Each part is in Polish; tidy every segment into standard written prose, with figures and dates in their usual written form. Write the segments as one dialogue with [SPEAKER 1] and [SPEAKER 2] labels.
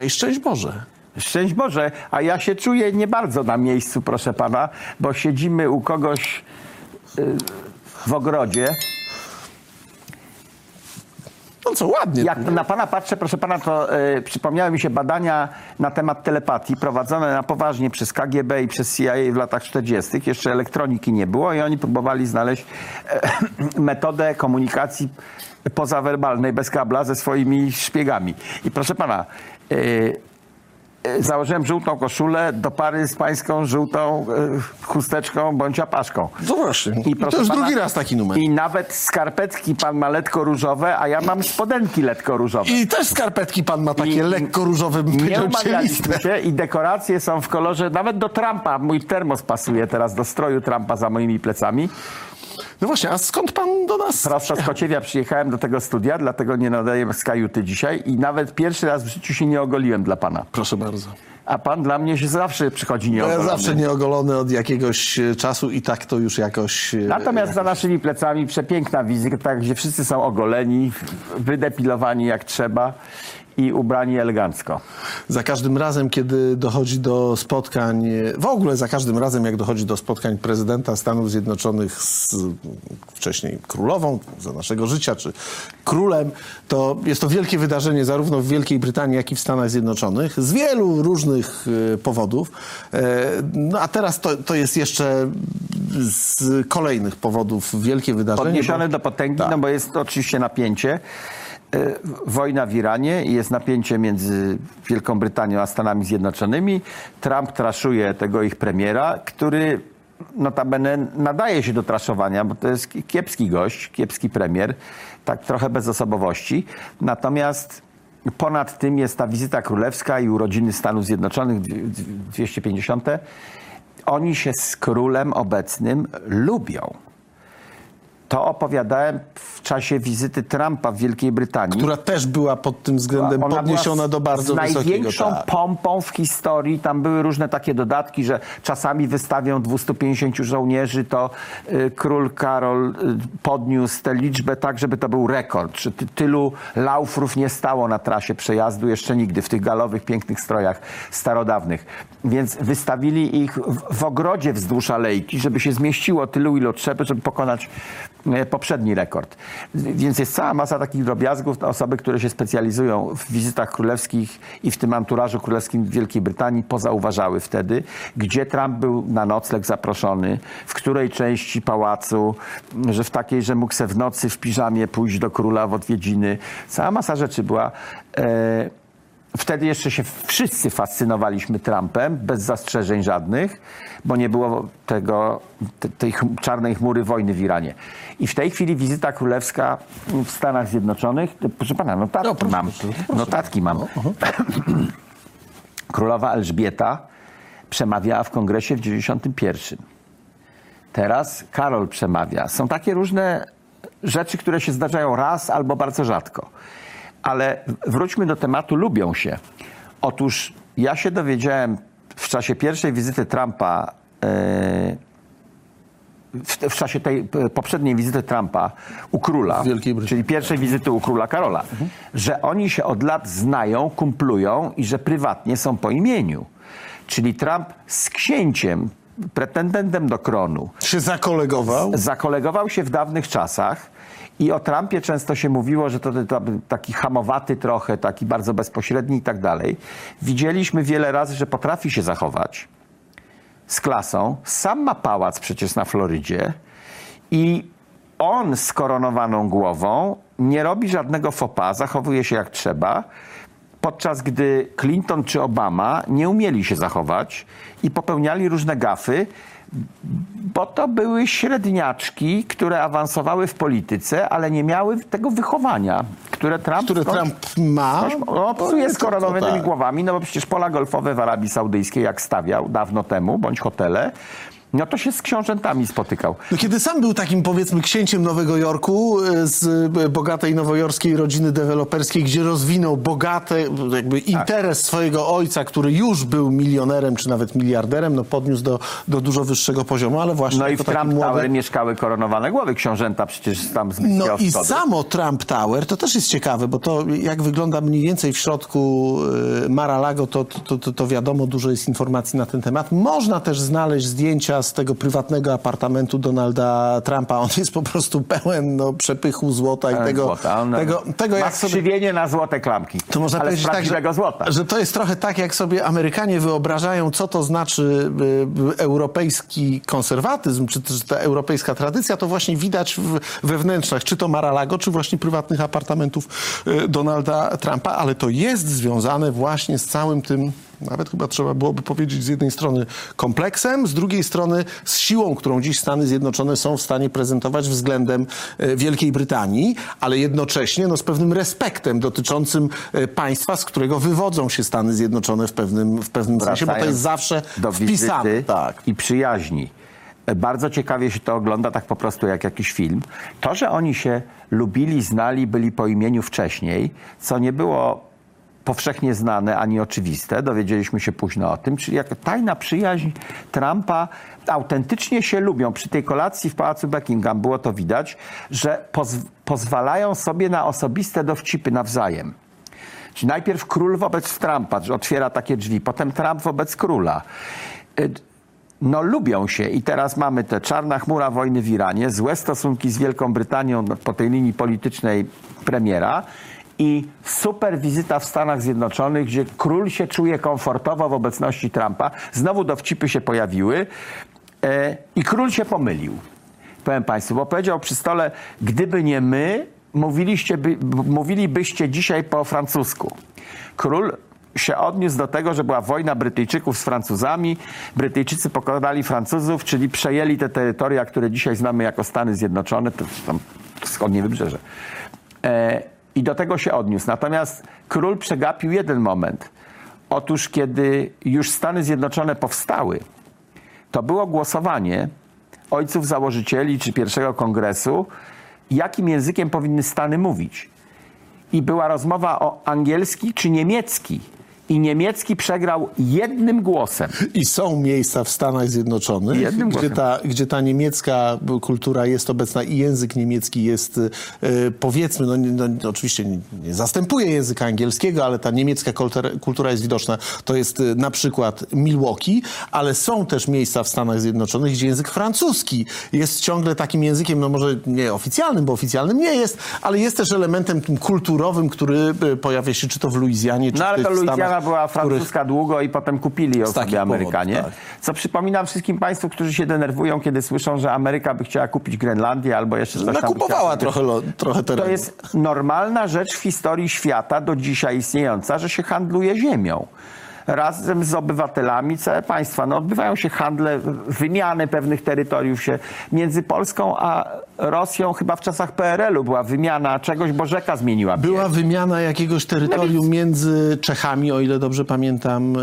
[SPEAKER 1] I szczęść Boże.
[SPEAKER 2] Szczęść Boże, a ja się czuję nie bardzo na miejscu, proszę pana, bo siedzimy u kogoś w ogrodzie.
[SPEAKER 1] No co, ładnie.
[SPEAKER 2] Jak na pana patrzę, proszę pana, to przypomniały mi się badania na temat telepatii prowadzone na poważnie przez KGB i przez CIA w latach 40. Jeszcze elektroniki nie było i oni próbowali znaleźć metodę komunikacji pozawerbalnej, bez kabla, ze swoimi szpiegami. I proszę pana, założyłem żółtą koszulę do pary z pańską żółtą chusteczką bądź apaszką.
[SPEAKER 1] No właśnie.
[SPEAKER 2] I
[SPEAKER 1] to już drugi raz taki numer.
[SPEAKER 2] I nawet skarpetki pan ma letko-różowe, a ja mam spodenki letko-różowe.
[SPEAKER 1] I też skarpetki pan ma takie lekko różowe,
[SPEAKER 2] nie umawialiśmy się i dekoracje są w kolorze, nawet do Trumpa, mój termos pasuje teraz do stroju Trumpa za moimi plecami.
[SPEAKER 1] No właśnie, a skąd pan do nas?
[SPEAKER 2] Prosto z Kociewia przyjechałem do tego studia, dlatego nie nadaję z kajuty dzisiaj i nawet pierwszy raz w życiu się nie ogoliłem dla pana.
[SPEAKER 1] Proszę bardzo.
[SPEAKER 2] A pan dla mnie się zawsze przychodzi nieogolony.
[SPEAKER 1] Ja zawsze nieogolony od jakiegoś czasu i tak to już jakoś...
[SPEAKER 2] Natomiast za naszymi plecami przepiękna wizyta, gdzie wszyscy są ogoleni, wydepilowani jak trzeba i ubrani elegancko.
[SPEAKER 1] Za każdym razem, kiedy dochodzi do spotkań, w ogóle za każdym razem, jak dochodzi do spotkań prezydenta Stanów Zjednoczonych z wcześniej królową, za naszego życia, czy królem, to jest to wielkie wydarzenie zarówno w Wielkiej Brytanii, jak i w Stanach Zjednoczonych, z wielu różnych powodów. No a teraz to jest jeszcze z kolejnych powodów wielkie wydarzenie.
[SPEAKER 2] Podniesione do potęgi, tak. No bo jest to oczywiście napięcie. Wojna w Iranie i jest napięcie między Wielką Brytanią a Stanami Zjednoczonymi. Trump traszuje tego ich premiera, który notabene nadaje się do traszowania, bo to jest kiepski gość, kiepski premier, tak trochę bez osobowości. Natomiast ponad tym jest ta wizyta królewska i urodziny Stanów Zjednoczonych 250. Oni się z królem obecnym lubią. To opowiadałem w czasie wizyty Trumpa w Wielkiej Brytanii.
[SPEAKER 1] Która też była pod tym względem podniesiona do bardzo wysokiego.
[SPEAKER 2] Z największą pompą w historii. Tam były różne takie dodatki, że czasami wystawią 250 żołnierzy, to król Karol podniósł tę liczbę tak, żeby to był rekord. Że tylu laufrów nie stało na trasie przejazdu jeszcze nigdy w tych galowych, pięknych strojach starodawnych. Więc wystawili ich w ogrodzie wzdłuż alejki, żeby się zmieściło tylu, ile trzeba, żeby pokonać poprzedni rekord. Więc jest cała masa takich drobiazgów. Osoby, które się specjalizują w wizytach królewskich i w tym anturażu królewskim w Wielkiej Brytanii pozauważały wtedy, gdzie Trump był na nocleg zaproszony, w której części pałacu, że w takiej, że mógł se w nocy w piżamie pójść do króla w odwiedziny. Cała masa rzeczy była. Wtedy jeszcze się wszyscy fascynowaliśmy Trumpem, bez zastrzeżeń żadnych, bo nie było tej czarnej chmury wojny w Iranie. I w tej chwili wizyta królewska w Stanach Zjednoczonych, proszę pana, notatki mam. Królowa Elżbieta przemawiała w kongresie w 91. Teraz Karol przemawia. Są takie różne rzeczy, które się zdarzają raz albo bardzo rzadko. Ale wróćmy do tematu lubią się. Otóż ja się dowiedziałem w czasie pierwszej wizyty Trumpa, w czasie tej poprzedniej wizyty Trumpa u króla, czyli pierwszej wizyty u króla Karola, że oni się od lat znają, kumplują i że prywatnie są po imieniu. Czyli Trump z księciem, pretendentem do kronu,
[SPEAKER 1] się zakolegował?
[SPEAKER 2] Zakolegował się w dawnych czasach. I o Trumpie często się mówiło, że to taki hamowaty trochę, taki bardzo bezpośredni i tak dalej. Widzieliśmy wiele razy, że potrafi się zachować z klasą. Sam ma pałac przecież na Florydzie i on z koronowaną głową nie robi żadnego faux pas, zachowuje się jak trzeba, podczas gdy Clinton czy Obama nie umieli się zachować i popełniali różne gafy, bo to były średniaczki, które awansowały w polityce, ale nie miały tego wychowania, które Trump
[SPEAKER 1] ma.
[SPEAKER 2] Psuje z koronowanymi głowami, no bo przecież pola golfowe w Arabii Saudyjskiej, jak stawiał dawno temu, bądź hotele, No to się z książętami spotykał.
[SPEAKER 1] No, kiedy sam był takim, powiedzmy, księciem Nowego Jorku z bogatej nowojorskiej rodziny deweloperskiej, gdzie rozwinął jakby interes swojego ojca, który już był milionerem czy nawet miliarderem, no podniósł do dużo wyższego poziomu, ale właśnie...
[SPEAKER 2] No i w Trump Tower mieszkały koronowane głowy książęta przecież tam z Bliskiego
[SPEAKER 1] No i
[SPEAKER 2] Wschodu.
[SPEAKER 1] samo Trump Tower, to też jest ciekawe, bo to jak wygląda mniej więcej w środku Mar-a-Lago, to wiadomo, dużo jest informacji na ten temat. Można też znaleźć zdjęcia z tego prywatnego apartamentu Donalda Trumpa. On jest po prostu pełen przepychu złota i tego
[SPEAKER 2] jak skrzywienie na złote klamki.
[SPEAKER 1] To można powiedzieć tak, że to jest trochę tak, jak sobie Amerykanie wyobrażają, co to znaczy europejski konserwatyzm, czy też ta europejska tradycja, to właśnie widać we wnętrzach, czy to Mar-a-Lago, czy właśnie prywatnych apartamentów Donalda Trumpa, ale to jest związane właśnie z całym tym, nawet chyba trzeba byłoby powiedzieć, z jednej strony kompleksem, z drugiej strony z siłą, którą dziś Stany Zjednoczone są w stanie prezentować względem Wielkiej Brytanii, ale jednocześnie z pewnym respektem dotyczącym państwa, z którego wywodzą się Stany Zjednoczone w pewnym sensie, bo to jest zawsze wpisane. Tak.
[SPEAKER 2] I przyjaźni. Bardzo ciekawie się to ogląda, tak po prostu jak jakiś film. To, że oni się lubili, znali, byli po imieniu wcześniej, co nie było powszechnie znane ani oczywiste, dowiedzieliśmy się późno o tym, czyli jak tajna przyjaźń Trumpa, autentycznie się lubią. Przy tej kolacji w Pałacu Buckingham było to widać, że pozwalają sobie na osobiste dowcipy nawzajem. Czyli najpierw król wobec Trumpa, że otwiera takie drzwi, potem Trump wobec króla. No lubią się i teraz mamy tę czarna chmura wojny w Iranie, złe stosunki z Wielką Brytanią po tej linii politycznej premiera i super wizyta w Stanach Zjednoczonych, gdzie król się czuje komfortowo w obecności Trumpa. Znowu dowcipy się pojawiły i król się pomylił. Powiem państwu, bo powiedział przy stole, gdyby nie my, mówilibyście dzisiaj po francusku. Król się odniósł do tego, że była wojna Brytyjczyków z Francuzami. Brytyjczycy pokonali Francuzów, czyli przejęli te terytoria, które dzisiaj znamy jako Stany Zjednoczone, to tam wschodnie wybrzeże. I do tego się odniósł. Natomiast król przegapił jeden moment. Otóż kiedy już Stany Zjednoczone powstały, to było głosowanie ojców założycieli czy pierwszego kongresu, jakim językiem powinny Stany mówić. I była rozmowa o angielski czy niemiecki. I niemiecki przegrał jednym głosem.
[SPEAKER 1] I są miejsca w Stanach Zjednoczonych, gdzie ta niemiecka kultura jest obecna i język niemiecki jest, powiedzmy, oczywiście nie zastępuje języka angielskiego, ale ta niemiecka kultura jest widoczna. To jest na przykład Milwaukee, ale są też miejsca w Stanach Zjednoczonych, gdzie język francuski jest ciągle takim językiem, może nie oficjalnym, bo oficjalnym nie jest, ale jest też elementem tym kulturowym, który pojawia się czy to w Luizjanie, czy w Stanach.
[SPEAKER 2] Była francuska długo i potem kupili ją sobie Amerykanie.
[SPEAKER 1] Powodów, tak.
[SPEAKER 2] Co przypominam wszystkim państwu, którzy się denerwują, kiedy słyszą, że Ameryka by chciała kupić Grenlandię albo jeszcze coś tam.
[SPEAKER 1] Nakupowała trochę terenu.
[SPEAKER 2] To jest normalna rzecz w historii świata, do dzisiaj istniejąca, że się handluje ziemią. Razem z obywatelami całe państwa. Odbywają się handle, wymiany pewnych terytoriów się między Polską a Rosją. Chyba w czasach PRL-u była wymiana czegoś, bo rzeka zmieniła bieg.
[SPEAKER 1] Była wymiana jakiegoś terytorium między Czechami, o ile dobrze pamiętam,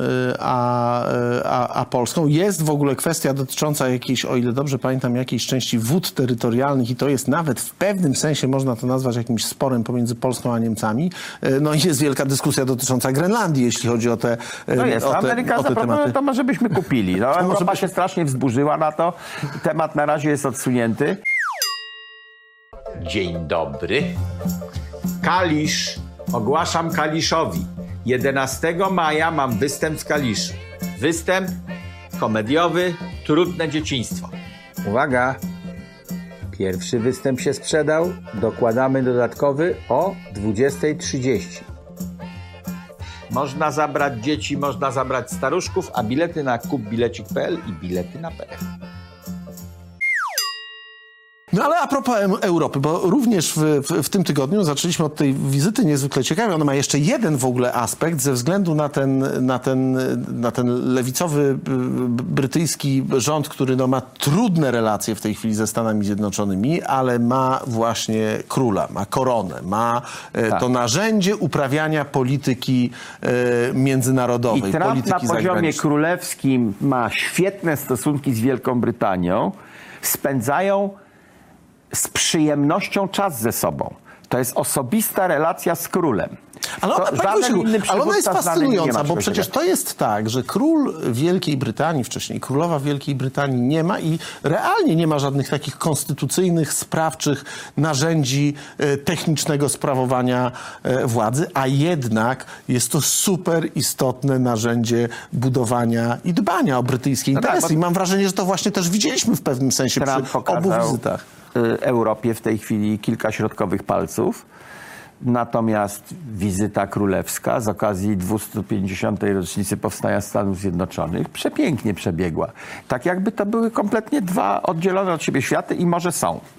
[SPEAKER 1] a Polską. Jest w ogóle kwestia dotycząca jakiejś, o ile dobrze pamiętam, jakiejś części wód terytorialnych i to jest nawet w pewnym sensie, można to nazwać jakimś sporem pomiędzy Polską a Niemcami. I jest wielka dyskusja dotycząca Grenlandii, jeśli chodzi o te
[SPEAKER 2] Ameryka zaproponowała, to może byśmy kupili. Europa się strasznie wzburzyła na to. Temat na razie jest odsunięty. Dzień dobry. Kalisz. Ogłaszam Kaliszowi. 11 maja mam występ z Kaliszu. Występ komediowy Trudne dzieciństwo. Uwaga. Pierwszy występ się sprzedał. Dokładamy dodatkowy o 20:30. Można zabrać dzieci, można zabrać staruszków, a bilety na kupbilecik.pl i bilety na PF.
[SPEAKER 1] No ale a propos Europy, bo również w tym tygodniu zaczęliśmy od tej wizyty niezwykle ciekawej. Ona ma jeszcze jeden w ogóle aspekt ze względu na ten lewicowy brytyjski rząd, który no, ma trudne relacje w tej chwili ze Stanami Zjednoczonymi, ale ma właśnie króla, ma koronę, ma to narzędzie uprawiania polityki międzynarodowej,
[SPEAKER 2] I Trump
[SPEAKER 1] polityki
[SPEAKER 2] na poziomie
[SPEAKER 1] zagranicznej.
[SPEAKER 2] królewskim ma świetne stosunki z Wielką Brytanią, spędzają z przyjemnością czas ze sobą. To jest osobista relacja z królem.
[SPEAKER 1] Ale
[SPEAKER 2] To żaden inny
[SPEAKER 1] ale ona jest
[SPEAKER 2] przywódca znany nie
[SPEAKER 1] fascynująca,
[SPEAKER 2] ma
[SPEAKER 1] bo
[SPEAKER 2] czegoś
[SPEAKER 1] przecież
[SPEAKER 2] takiego.
[SPEAKER 1] to jest tak, że król Wielkiej Brytanii, wcześniej królowa Wielkiej Brytanii nie ma i realnie nie ma żadnych takich konstytucyjnych, sprawczych narzędzi technicznego sprawowania władzy, a jednak jest to super istotne narzędzie budowania i dbania o brytyjskie
[SPEAKER 2] No tak,
[SPEAKER 1] interesy.
[SPEAKER 2] bo
[SPEAKER 1] I mam wrażenie, że to właśnie też widzieliśmy w pewnym sensie
[SPEAKER 2] Trump
[SPEAKER 1] przy obu
[SPEAKER 2] pokazał
[SPEAKER 1] wizytach.
[SPEAKER 2] Europie w tej chwili kilka środkowych palców. Natomiast wizyta królewska z okazji 250. rocznicy powstania Stanów Zjednoczonych przepięknie przebiegła. Tak jakby to były kompletnie dwa oddzielone od siebie światy i może są.